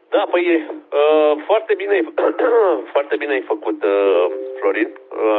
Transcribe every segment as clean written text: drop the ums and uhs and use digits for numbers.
Da, păi foarte bine, foarte bine ai făcut, Florin.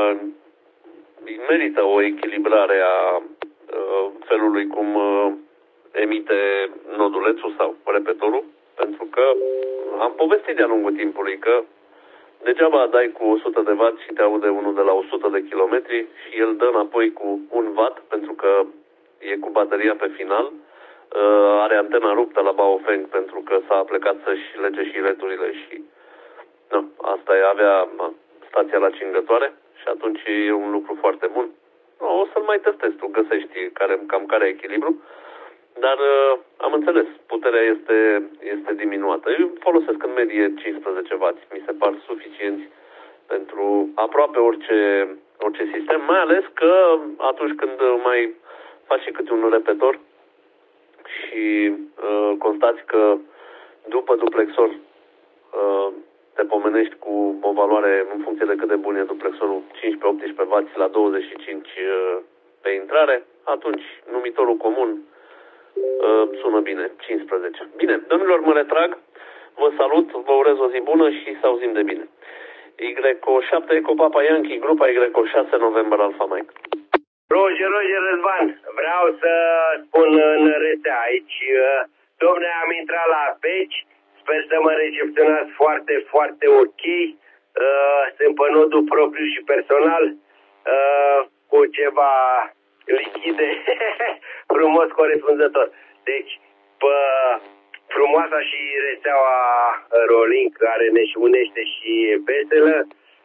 Merită o echilibrare a felului cum emite nodulețul sau repetorul, pentru că am povestit de-a lungul timpului că degeaba dai cu 100 de W și te aude unul de la 100 de kilometri și el dă înapoi cu 1 W pentru că e cu bateria pe final. Are antena ruptă la Baofeng pentru că s-a plecat să-și lege și returile și asta e, avea stația la cingătoare și atunci e un lucru foarte bun. O să-l mai testezi, tu găsești cam care e echilibru, dar am înțeles, puterea este diminuată. Eu folosesc în medie 15 W, mi se par suficienți pentru aproape orice sistem, mai ales că atunci când mai faci și câte un repetor și constați că după duplexor te pomenești cu o valoare în funcție de cât de bun e duplexorul 15-18 W la 25 pe intrare, atunci numitorul comun sună bine, 15. Bine, domnilor, mă retrag, vă salut, vă urez o zi bună și să auzim de bine. Y7 Eco Papa Yankee, grupa Y6 November Alpha Mike. Roger Răzvan, vreau să spun în rețea aici, domne, am intrat la peci, sper să mă recepționați foarte, foarte ok, sunt pe nodul propriu și personal, cu ceva lichide, frumos corespunzător. Deci, pe frumoasa și rețeaua Rolling care ne și unește și e veselă,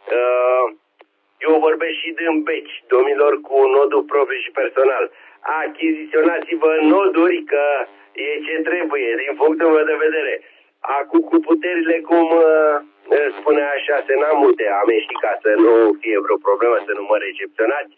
eu vorbesc și din beci, domnilor, cu nodul propriu și personal. Achiziționați-vă noduri că e ce trebuie, din punctul meu de vedere. Acum cu puterile, cum spunea așa, n-am multe amesteca să nu fie vreo problemă, să nu mă recepționați.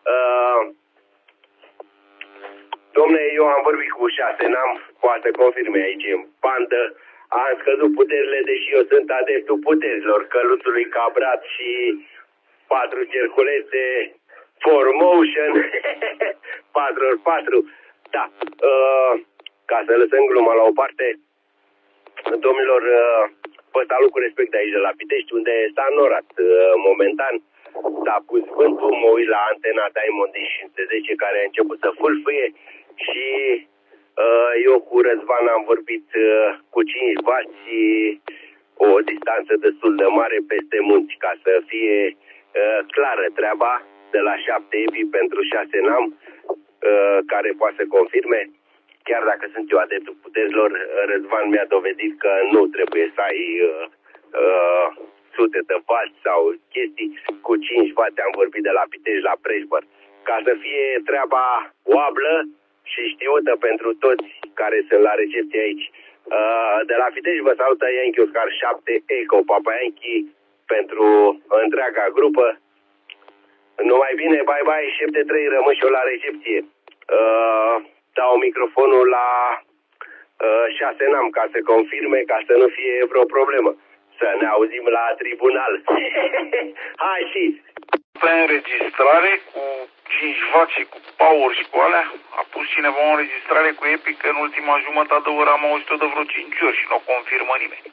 Dom'le, eu am vorbit cu 6, n-am, poate confirme aici în bandă, am scăzut puterile, deși eu sunt adeptul puterilor, căluțului cabrat și 4 cerculețe, 4Motion, 4x4, da, ca să lăsăm gluma la o parte, domnilor, vă salut cu respect aici de la Pitești, unde s-a înnorat momentan, s-a pus vântul, mă uit la antena Diamond 510 care a început să fâlfâie și eu cu Răzvan am vorbit cu 5W o distanță destul de mare peste munți, ca să fie clară treaba, de la 7 EPI pentru 6 NAM, care poate să confirme. Chiar dacă sunt eu adeptul puterilor, Răzvan mi-a dovedit că nu trebuie să ai sute de watt sau chestii. Cu 5W am vorbit de la Pitești la Preșbăr. Ca să fie treaba oablă și știută pentru toți care sunt la recepție aici. De la Pitești vă salută Yankee Oscar 7 Eco Papa Yankee pentru întreaga grupă. Numai bine, bye bye, 73, rămân și eu la recepție. Dau microfonul la 6 NAM ca să confirme, ca să nu fie vreo problemă. Să ne auzim la tribunal. Hai și... Pe înregistrare cu 5W și cu power și cu alea, a pus cineva o înregistrare cu Epic, că în ultima jumătate de oră am auzit-o de vreo 5 ori și nu o confirmă nimeni.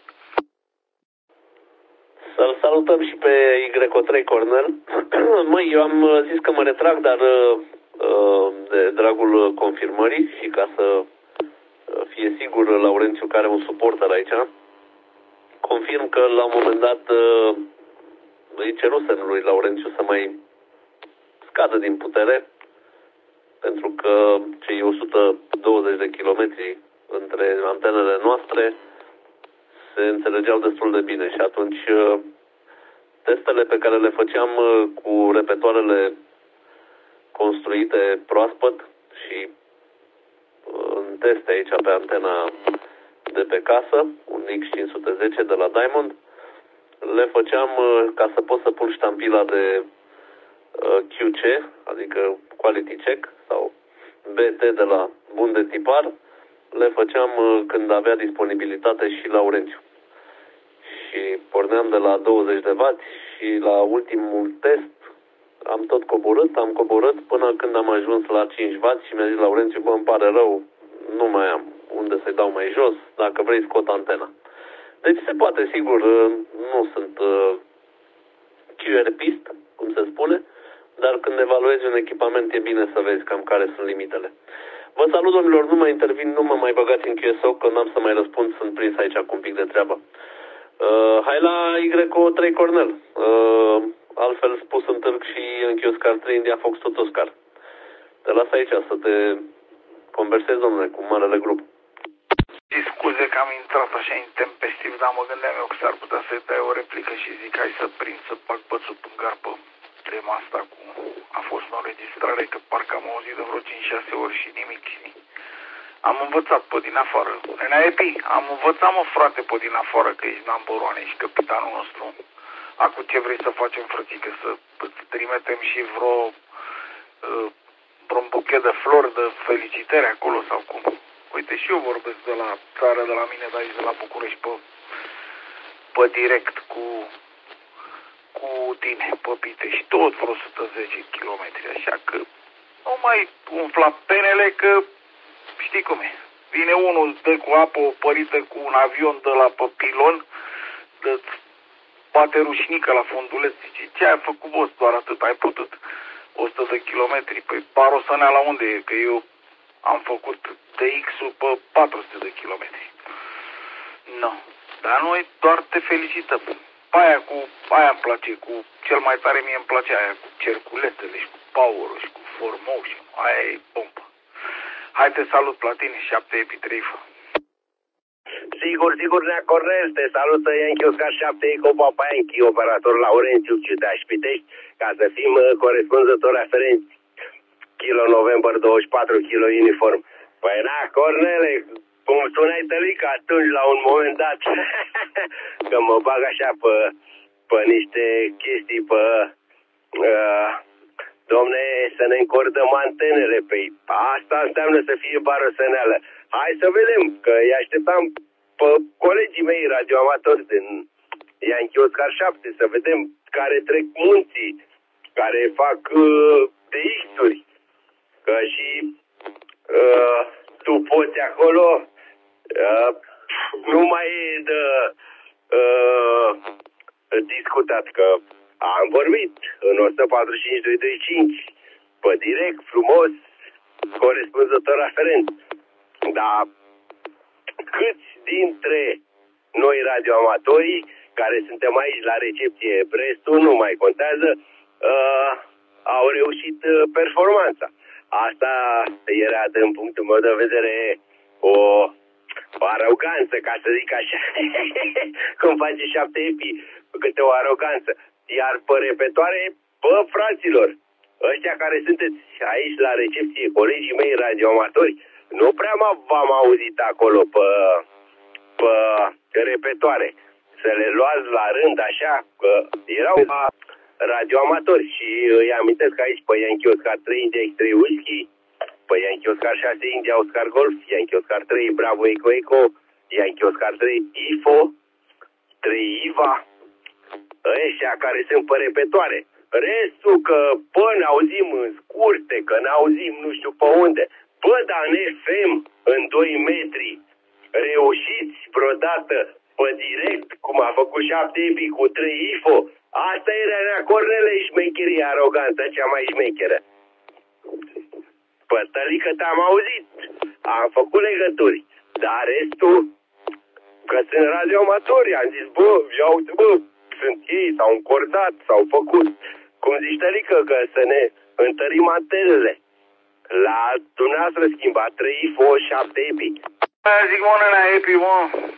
Să-l salutăm și pe Y3 Cornel. Măi, eu am zis că mă retrag, dar de dragul confirmării și ca să fie sigur Laurențiu care are un suporter aici, confirm că la un moment dat îi cerusem lui Laurențiu să mai scadă din putere, pentru că cei 120 de kilometri între antenele noastre se înțelegeau destul de bine și atunci testele pe care le făceam cu repetoarele construite proaspăt și în teste aici pe antena de pe casă, un X510 de la Diamond, le făceam ca să pot să pun ștampila de QC, adică Quality Check, sau BT de la bun de tipar, le făceam când avea disponibilitate și Laurențiu. Și porneam de la 20 de W și la ultimul test am tot coborât până când am ajuns la 5W și mi-a zis Laurențiu, bă, îmi pare rău, nu mai am unde să-i dau mai jos, dacă vrei scot antena. Deci se poate, sigur, nu sunt QRPist, cum se spune, dar când evaluezi un echipament e bine să vezi cam care sunt limitele. Vă salut, domnilor, nu mai intervin, nu mă mai băgați în QSO, că n-am să mai răspund, sunt prins aici cu un pic de treabă. Hai la Y3 Cornel. Altfel spus în târg și în Chioscar 3 India Fox tot Oscar. Te las aici să te conversezi, domnule, cu marele grup. Scuze că am intrat așa intempestiv, dar mă gândeam eu că s-ar putea să-i dai o replică și zic hai să prind, să bag bățul în garpă tema asta cu... A fost o înregistrare, că parcă am auzit de vreo 5-6 ori și nimic. Am învățat pe din afară. Nenea Epi, am învățat, mă, frate, pe din afară că ești number one, ești capitanul nostru. Acum ce vrei să facem, frățică, să îți trimitem și vreo un buchet de flori, de felicitări acolo sau cum? Uite, și eu vorbesc de la țară, de la mine, de aici, de la București, pe direct cu tine, pe Pitești, tot vreo 110 km, așa că nu mai umfla penele, că știi cum e. Vine unul, dă cu apă opărită cu un avion de la pe pilon, bate rușnică la funduleț, zice, ce ai făcut, boss, doar atât, ai putut 100 de kilometri, păi parul să nea la unde e, că eu am făcut TX-ul pe 400 de kilometri. Nu, dar noi doar te felicităm. Aia îmi place, cu cel mai tare mie îmi place aia cu cerculețele și cu power-ul și cu formotion, aia e pompă. Hai, te salut, Platini, 7 Epi 3 fă. Sigur, Nea Cornel, te salută Yankee Oscar 7 Eco Papa Yankee, operator Laurențiu Ciudaș Pitești, ca să fim corespunzători aferenți. Kilo November 24, kilo uniform. Păi, Nea Cornele, cum spuneai tălică atunci, la un moment dat, că mă bag așa pe niște chestii, domne, să ne încordăm antenele, pe asta înseamnă să fie barosăneală. Hai să vedem, că îi așteptam pe colegii mei radioamatori din Yankee Oscar 7, să vedem care trec munții, care fac DX-uri, că și tu poți acolo, nu mai e de discutat, că am vorbit în 145-225, pe direct, frumos, corespunzător aferent. Dar câți dintre noi radioamatorii care suntem aici la recepție, restul nu mai contează, au reușit performanța. Asta era, din punctul meu de vedere, o aroganță, ca să zic așa. Cum face 7 Epi, câte o aroganță. Iar pe repetoare, bă, fraților, ăștia care sunteți aici la recepție, colegii mei radioamatori, nu prea v-am auzit acolo pe repetoare. Să le luați la rând așa, că erau radioamatori și îi amintesc aici pe Yankee Oscar 3 India X3 Whisky, pe Yankee Oscar 6 India Oscar Golf, Yankee Oscar 3 Bravo Eco Eco, Yankee Oscar 3 IFO, 3 IVA, ăștia care sunt pe repetoare. Restul că, ne auzim în scurte, că ne auzim nu știu pe unde. Dar în FM, în 2 metri, reușiți vreodată pe direct, cum a făcut 7 Epi cu 3 IFO, asta era Nea Cornele, șmecheria, aroganța cea mai șmecheră. Pătălică te-am auzit, am făcut legături, dar restul, că sunt radioamatori, am zis, ia uite, sunt ei, s-au încordat, s-au făcut, cum zici, tălică, că să ne întărim antenele. La dumneavoastră schimba 3 IFO, 7 Epi. Aia zic, mă, Nea Epi, mă,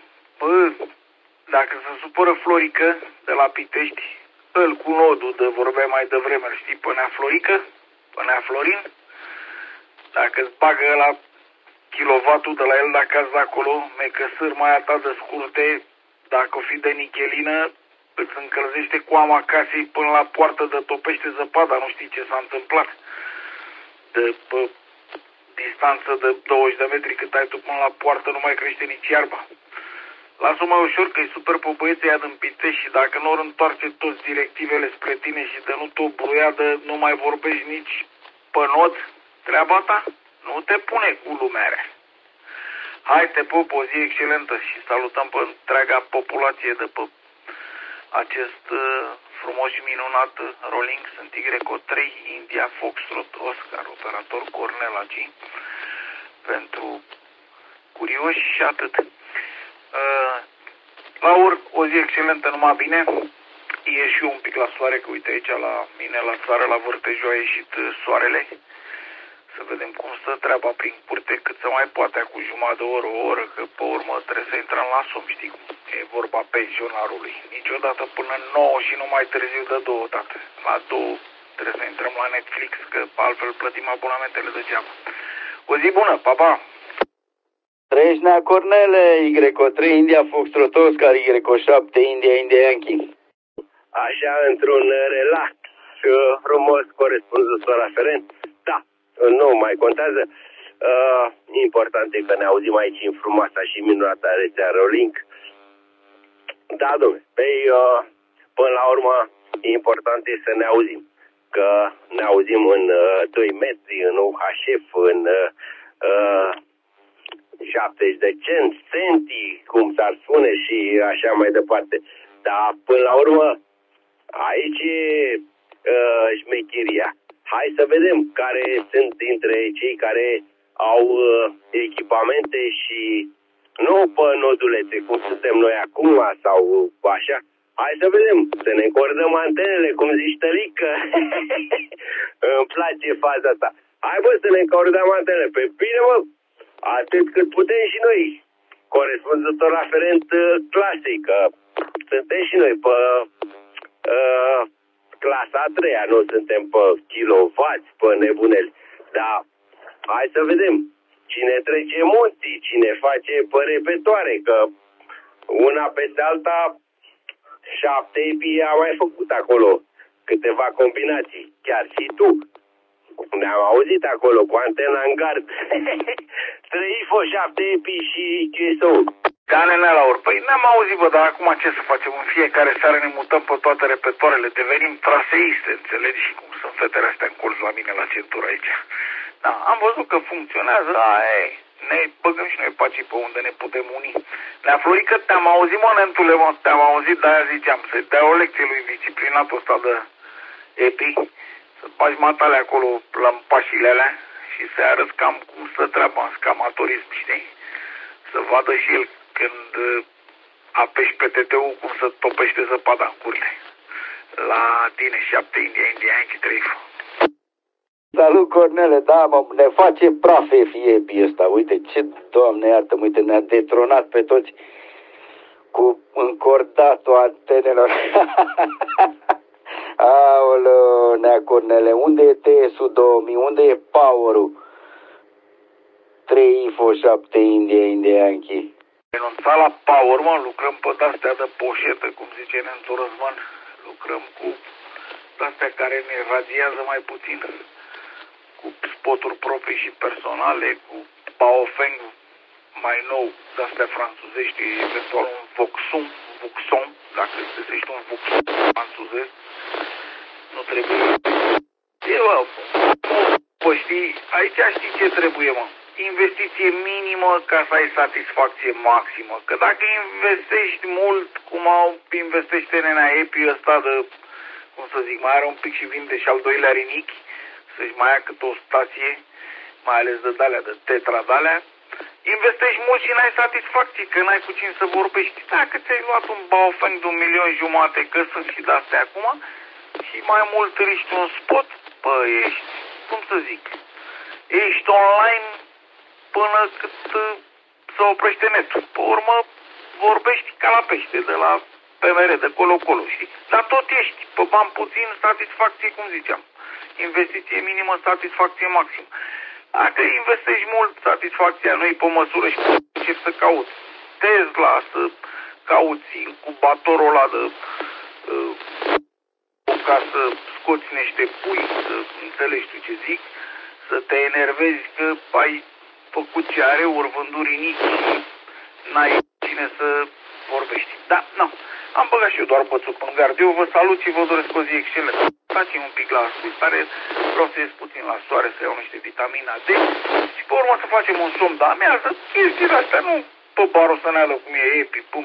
dacă se supără Florică de la Pitești, îl cu nodul de vorbeai mai devreme, știi, pe Nea Florică, pe Nea Florin, dacă îți bagă la kilovatul de la el, dacă azi de acolo, mecă sârma aia ta de scurte, dacă o fi de nichelină, îți încălzește coama casei până la poartă de topește zăpada, nu știi ce s-a întâmplat. De pe distanță de 20 de metri cât ai tu până la poartă, nu mai crește nici iarba. Lasă-o mai ușor că e super pe băieții aia din Pitești și dacă nu ori întoarce toți directivele spre tine și de nu te-o bruiadă, nu mai vorbești nici pe not, treaba ta, nu te pune cu lumea rea. Hai, te pup, o zi excelentă și salutăm pe întreaga populație de pe acest frumos și minunat rolling. Sunt Y3, India, Foxtrot, Oscar, operator Cornel AG. Pentru curioși și atât. Laur, o zi excelentă, numai bine. E și eu un pic la soare, că uite aici la mine la țară, la Vârtejul, a ieșit soarele. Să vedem cum stă treaba prin curte, cât se mai poate, cu jumătate de oră, o oră, că pe urmă trebuie să intrăm la somn, știi cum e vorba pensionarului. Niciodată până 9 și nu mai târziu de 2 dată. La 2 trebuie să intrăm la Netflix, că altfel plătim abonamentele degeaba. O zi bună, pa, pa! Trăiești, Nea Cornele, Y3, India, Foxtrot, Oscar, Y7, India, India, Yankee. Așa, într-un relax frumos, corespunzător aferent. Da, nu mai contează. Important e că ne auzim aici în frumoasa și minunata rețea Rolling. Da, dom'le, până la urmă, important e să ne auzim. Că ne auzim în 2 metri, în UHF, în 70 de centi, cum s-ar spune și așa mai departe. Dar până la urmă, aici e șmecheria. Hai să vedem care sunt dintre cei care au echipamente și nu pe nodulețe, cum suntem noi acum sau așa. Hai să vedem, să ne încordăm antenele, cum zici, Tălică. Îmi place faza asta. Hai, bă, să ne încordăm antenele. Pe bine, mă, atât cât putem și noi. Corespunzător aferent clasei, că suntem și noi pe clasa a 3-a, nu suntem pe kilovați, pe nebuneli. Dar hai să vedem cine trece munții, cine face pe repetoare, că una peste alta 7 EPI a mai făcut acolo câteva combinații, chiar și tu. Ne-am auzit acolo cu antena în gard. 3 IFO, 7 EPI și GSO. Da, nene, Laur, păi n-am auzit, bă, dar acum ce să facem? În fiecare seară ne mutăm pe toate repetoarele, devenim traseiste, înțelegi? Și cum sunt fetele astea în colț la mine la centură aici. Da, am văzut că funcționează, ne băgăm și noi pacii pe unde ne putem uni. Ne-a Florică, te-am auzit, mă, nentule, mă, te-am auzit, de-aia ziceam, să-i dea o lecție lui disciplinatul ăsta de EPI, să bagi matale acolo la pașile alea și să-i arăți cam cum stă treaba în scamatorism, știi? Să vadă și el când apeși pe TT-ul cum să topește zăpada în curte. La tine 7 India, Yankee 3. Salut, Cornele, da, mă, ne face praf FIEP-ul ăsta. Uite, ce, Doamne iartă, uite, ne-a detronat pe toți cu încordatul antenelor. Aoleu, Nea Cornele, unde e TS-ul 2000? Unde e Power-ul? 3 IFO, 7 India, India, Yankee. Renunțat la Power, mă, lucrăm pe de-astea de poșetă, cum zice Nențu Răzvan. Lucrăm cu de-astea care ne radiază mai puțin, cu spoturi proprii și personale, cu Baofeng mai nou, de-astea franțuzești, eventual un Vuxon, dacă îți găsești un Vuxon franțuzesc, nu trebuie. Știi, aici știi ce trebuie, mă? Investiție minimă ca să ai satisfacție maximă. Că dacă investești mult, cum investește nenea EPI ăsta de, cum să zic, mai are un pic și vinde și al doilea rinichi, să-și mai ia cât o stație, mai ales de dalea, de tetra dalea, investești mult și n-ai satisfacție, că n-ai cu cine să vorbești. Dacă ți-ai luat un Baofeng de 1,5 milion, că sunt și de-astea acum, și mai mult riști un spot, bă, ești, cum să zic, ești online până cât se oprește netul. Pe urmă, vorbești ca la pește, de la PMR, de colo-colo, știi? Dar tot ești, pe bani puțin, satisfacție, cum ziceam. Investiție minimă, satisfacție maximă. Dacă investești mult, satisfacția nu-i pe măsură și începi să cauți Tesla, să cauți incubatorul ăla de ca să scoți niște pui, să înțelegi tu ce zic, să te enervezi că ai făcut ce are, ori vânduri nici și n-ai cine să vorbești. Da, nu. Am băgat și eu doar bățul în gard. Eu vă salut și vă doresc o zi excelentă. stați un pic la ascultare, vreau să ies puțin la soare, să iau niște vitamina D și pe urmă să facem un somn de amiază, chestiile astea, nu pe barosăneală cum e epi, pum,